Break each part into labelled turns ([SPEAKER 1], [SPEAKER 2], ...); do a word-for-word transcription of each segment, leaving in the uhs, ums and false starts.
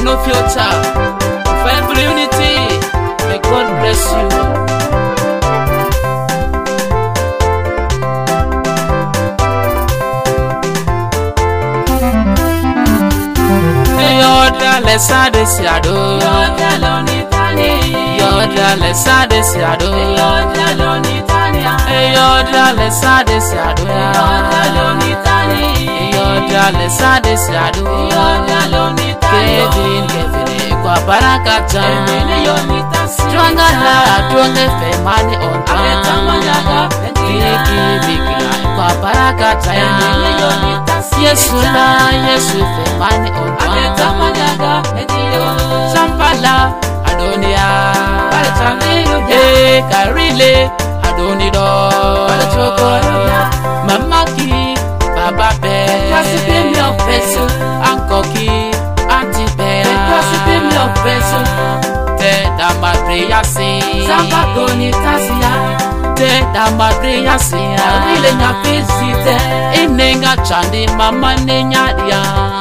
[SPEAKER 1] no future. For every unity, may God bless you. Yoda lesa de siado,
[SPEAKER 2] Yoda lonitani,
[SPEAKER 1] Yoda lesa de siado,
[SPEAKER 2] Yoda lonitani,
[SPEAKER 1] Yoda lesa de siado,
[SPEAKER 2] Yoda lonitani,
[SPEAKER 1] Yoda lesa de siado,
[SPEAKER 2] Yoda lonitani,
[SPEAKER 1] Kevin Kevin kwa barakata,
[SPEAKER 2] Emile yonitasi,
[SPEAKER 1] Twanga la twanga femani onta,
[SPEAKER 2] Abetamanaga,
[SPEAKER 1] Viki Viki kwa barakata,
[SPEAKER 2] Emile yonitasi,
[SPEAKER 1] Yesu na Yesu femani onta,
[SPEAKER 2] Abetamanaga, Ediyo,
[SPEAKER 1] Sampala Adonia,
[SPEAKER 2] Abetamanaga,
[SPEAKER 1] Eh Karile Adonido,
[SPEAKER 2] Abetamanaga,
[SPEAKER 1] Mamaki Baba Be,
[SPEAKER 2] Ekasipe mi ofeso,
[SPEAKER 1] Ankoki Auntie Be,
[SPEAKER 2] Ekasipe mi ofeso,
[SPEAKER 1] Te dama preya si,
[SPEAKER 2] Zamba konitasi ya,
[SPEAKER 1] Te dama preya si,
[SPEAKER 2] Arile nya fisite,
[SPEAKER 1] Inenga chandi mama nenyadia,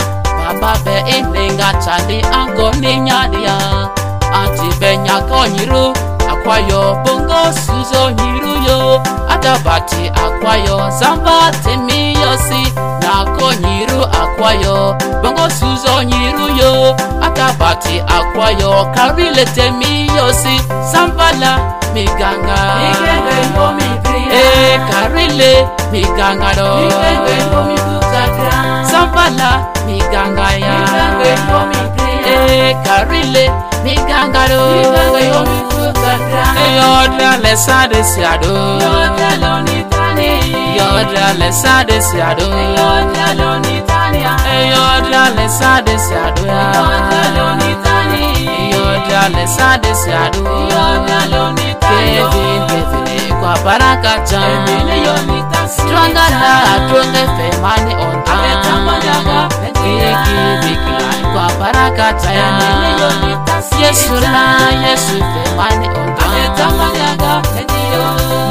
[SPEAKER 1] Baba Be inenga chandi anko nenyadia, Auntie Be nyako nyiru, Akwayo bongo suzo nyiru yo, Adabati akwayo zamba temi yosi, Nako nyiru akwayo bongo suzo nyiru yo, Adabati akwayo karile temi yosi, Zambala miganga,
[SPEAKER 2] Migenge yo mi kriya,
[SPEAKER 1] Eh karile miganga do,
[SPEAKER 2] Migenge yo mi kutaka,
[SPEAKER 1] Zambala miganga ya,
[SPEAKER 2] Migenge yo mi kriya,
[SPEAKER 1] Eh karile miganga do,
[SPEAKER 2] Migenge yo mi kutaka,
[SPEAKER 1] Yoda lesa de siado,
[SPEAKER 2] Yoda lonitani,
[SPEAKER 1] Yoda lesa de siado,
[SPEAKER 2] Yoda lonitani,
[SPEAKER 1] Yoda lesa de siado,
[SPEAKER 2] Yoda lonitani,
[SPEAKER 1] Yoda lesa de siado,
[SPEAKER 2] Yoda lonitani,
[SPEAKER 1] Kevin Kevin kwa barakata,
[SPEAKER 2] Emile yonitasi,
[SPEAKER 1] Twanga la twanga femani onta,
[SPEAKER 2] Abetamanaga,
[SPEAKER 1] Viki Viki kwa barakata,
[SPEAKER 2] Emile yonitasi,
[SPEAKER 1] Yesu na Yesu femani onta,
[SPEAKER 2] Abetamanaga, Ediyo,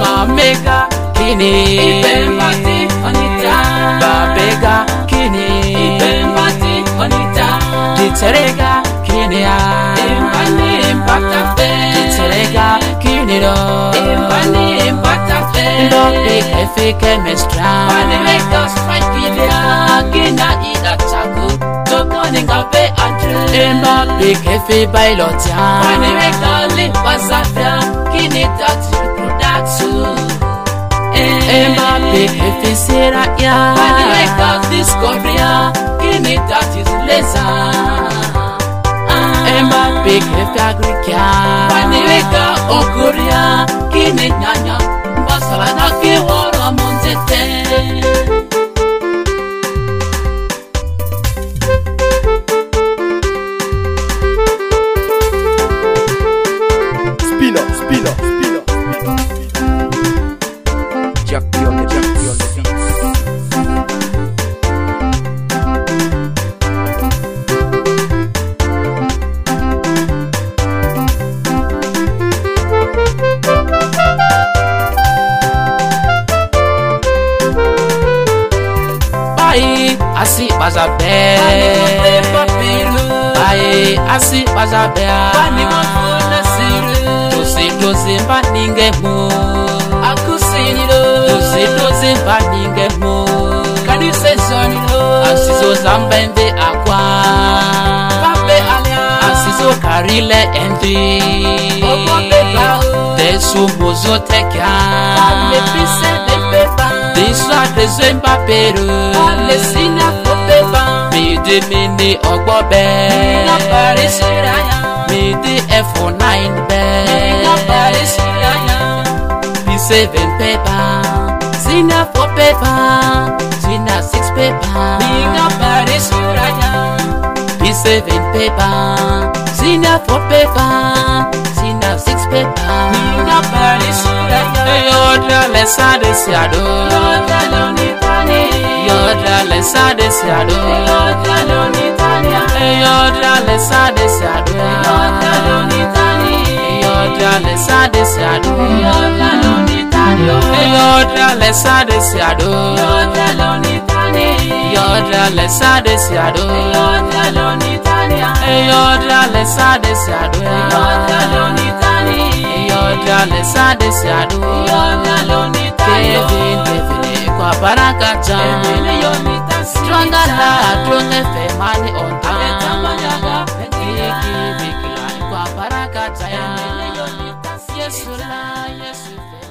[SPEAKER 1] Mamega kini,
[SPEAKER 2] Ibembati onita,
[SPEAKER 1] Babega kini,
[SPEAKER 2] Ibembati onita,
[SPEAKER 1] Diterega kini ya,
[SPEAKER 2] Imbani mbatafe,
[SPEAKER 1] Diterega kini do,
[SPEAKER 2] Imbani mbatafe,
[SPEAKER 1] Ndopi kefi kemestra,
[SPEAKER 2] Bani weka strikeida, Gina ida chaku, Toko ningape andre,
[SPEAKER 1] Ndopi kefi bailotia,
[SPEAKER 2] Bani weka lipa safia, Kini tati production,
[SPEAKER 1] Mbappe kefi sera ya,
[SPEAKER 2] Bani weka discovery, Kini tati leza,
[SPEAKER 1] Mbappe kefi agrikia,
[SPEAKER 2] Bani weka okuria, Kini nyanya, Mbasala na kiwara monzete.
[SPEAKER 3] Spinner, spinner, spinner. Jack on the Jack on the beats.
[SPEAKER 1] Bye, asi bazabe, Bye, asi bazabe, Dosi dosi mbaninge mu, Dosi dosi mbaninge mu, Asizo zambembe akwa, Asizo karile endi, Desu mozo tekya, Desu adezo mbaperu, Midi mini ogbobe, Midi F nine be, P seven paper, Zina four paper, Zina six paper, P seven paper, Zina four paper, Zina six paper, Yoda lesa de siado, Yoda lesa de siado, Yoda lesa de siado, Yoda lesa de siado, Yoda lesa de siado, Yoda lesa de siado, Yoda le sade siado ya. Yoda le sade siado. Kevin Kevin kwa baraka cha. Twanga la twanga fe mani on time. Viki viki la kwa baraka cha. Yesu la Yesu fe.